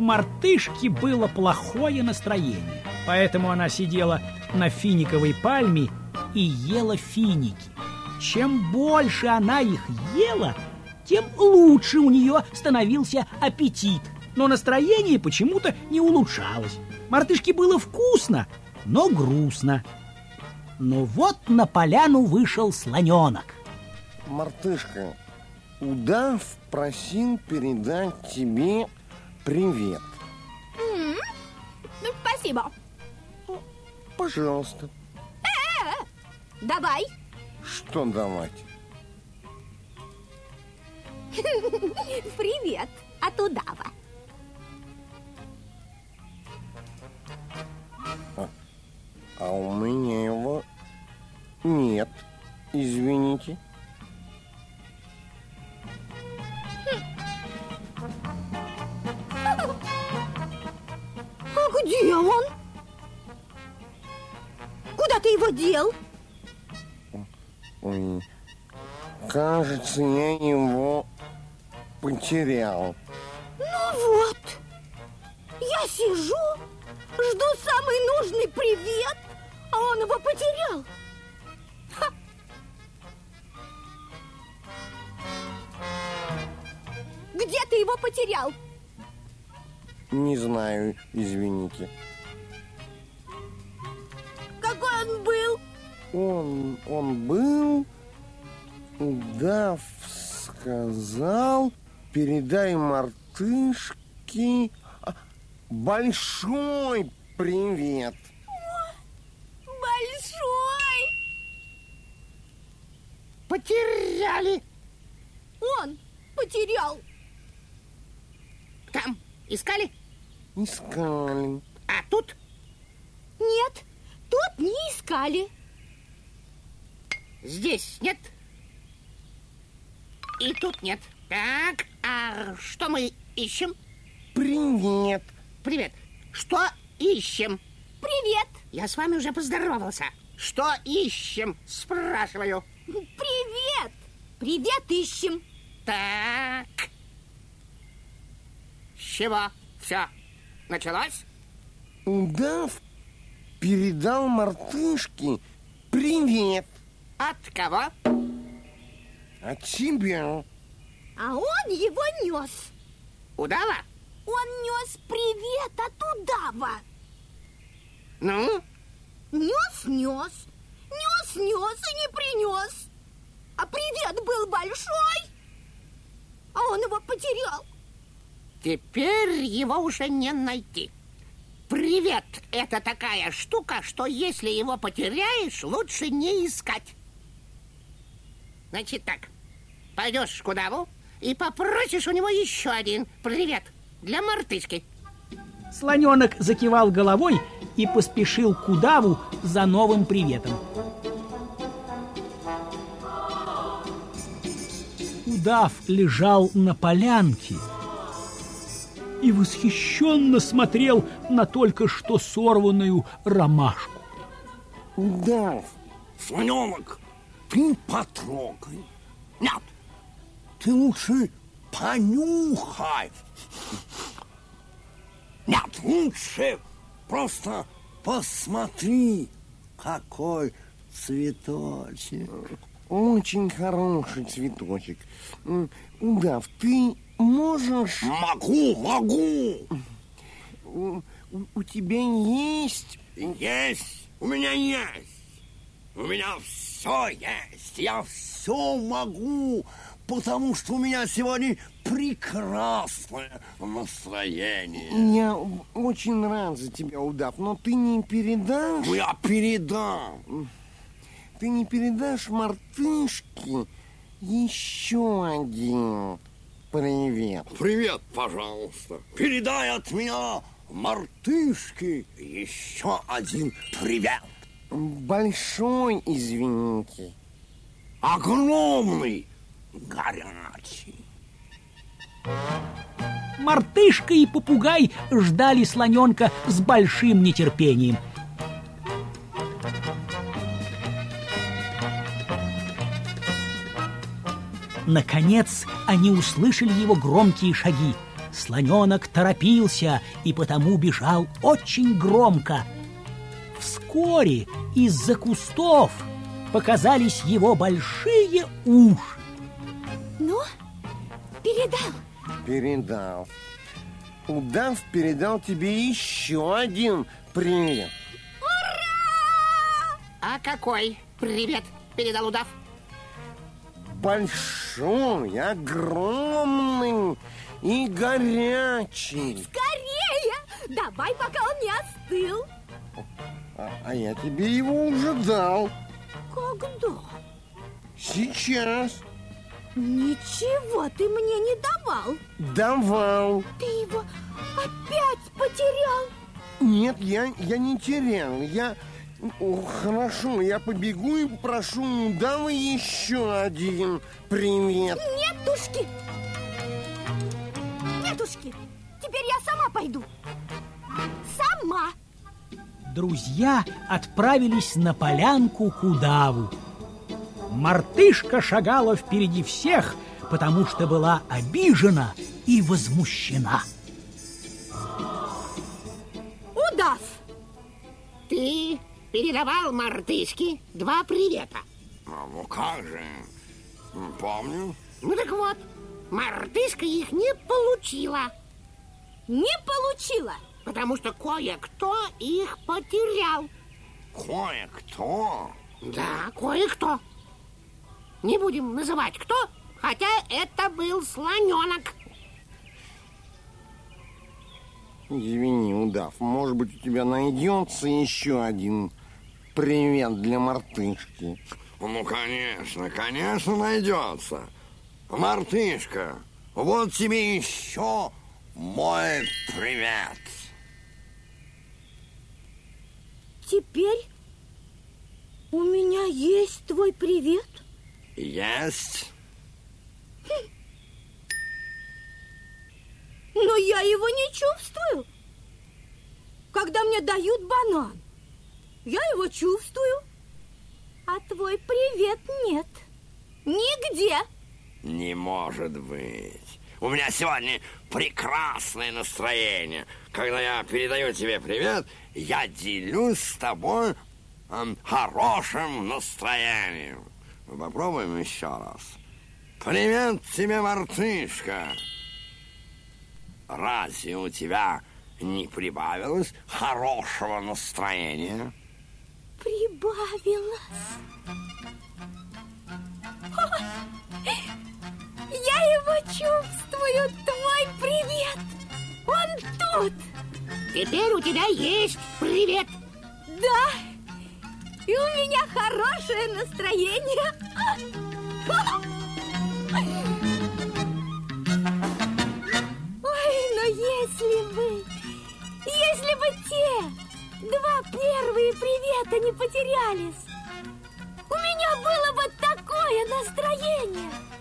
мартышки было плохое настроение, поэтому она сидела на финиковой пальме и ела финики. Чем больше она их ела, тем лучше у нее становился аппетит, но настроение почему-то не улучшалось. Мартышке было вкусно, но грустно. Но вот на поляну вышел слоненок. Мартышка, удав просил передать тебе привет. Спасибо. Пожалуйста. Давай. Что давать? Привет от удава. А у меня его нет, извините. А где он? Куда ты его дел? Ой, кажется, я его потерял. Ну вот, я сижу, жду самый нужный привет, а он его потерял. Ха. Где ты его потерял? Не знаю, извините. Какой он был? Он был, удав сказал, передай мартышке большой привет. Большой! Потеряли. Он потерял. Там искали? Искали. А тут? Нет, тут не искали. Здесь нет. И тут нет. Так, а что мы ищем? Привет. Привет. Что ищем? Привет. Я с вами уже поздоровался. Что ищем? Спрашиваю. Привет. Привет ищем. Так. С чего все началось? Удав передал мартышке привет. От кого? От тебя. А он его нес. Удава? Он нес привет от удава. Ну? Нес и не принес. А привет был большой, а он его потерял. Теперь его уже не найти. Привет – это такая штука, что если его потеряешь, лучше не искать. Значит так, пойдешь к удаву и попросишь у него еще один привет для мартышки. Слоненок закивал головой и поспешил к удаву за новым приветом. Удав лежал на полянке и восхищенно смотрел на только что сорванную ромашку. Удав, Слоненок, ты потрогай. Нет, ты лучше понюхай. Нет, лучше просто посмотри, какой цветочек. очень хороший цветочек. Удав, ты можешь... Могу. У тебя есть... Есть, у меня есть. У меня все есть. Я все могу, потому что у меня сегодня прекрасное настроение. Я очень рад за тебя, Удав, но ты не передашь... Ну, я передам. Ты не передашь мартышке еще один привет? Привет, пожалуйста. Передай от меня мартышке еще один привет. Большой, извините. Огромный, горячий. Мартышка и попугай ждали слоненка с большим нетерпением. Наконец они услышали его громкие шаги. слоненок торопился и потому бежал очень громко. Вскоре из-за кустов показались его большие уши. Ну, передал? Передал. Удав передал тебе еще один привет. А какой привет передал удав? Большой, огромный и горячий. Скорее! Давай, пока он не остыл. А я тебе его уже дал. Когда? Сейчас. Ничего ты мне не давал. Давал. Ты его опять потерял. Нет, я не терял. Хорошо, я побегу и попрошу Удава еще один привет. Нетушки! Нетушки! Теперь я сама пойду. Сама! Друзья отправились на полянку к удаву. Мартышка шагала впереди всех, потому что была обижена и возмущена. Удав! Ты передавал мартышке 2 привета. Ну как же, помню. Ну так вот, мартышка их не получила. Не получила. Потому что кое-кто их потерял. Кое-кто? Да, кое-кто. Не будем называть кто, хотя это был слоненок. Извини, Удав, может быть, у тебя найдется еще один привет для мартышки? Ну, конечно найдется. Мартышка, вот тебе еще мой привет. Теперь у меня есть твой привет? Есть. Но я его не чувствую. Когда мне дают банан, я его чувствую. А твой привет нет. Нигде. Не может быть. У меня сегодня прекрасное настроение. Когда я передаю тебе привет, я делюсь с тобой хорошим настроением. Попробуем еще раз. Привет тебе, мартышка. Разве у тебя не прибавилось хорошего настроения? Прибавилось. Я его чувствую, твой привет. Он тут. Теперь у тебя есть привет. Да. И у меня хорошее настроение. Ой, но если бы те 2 первые привета не потерялись, у меня было бы такое настроение.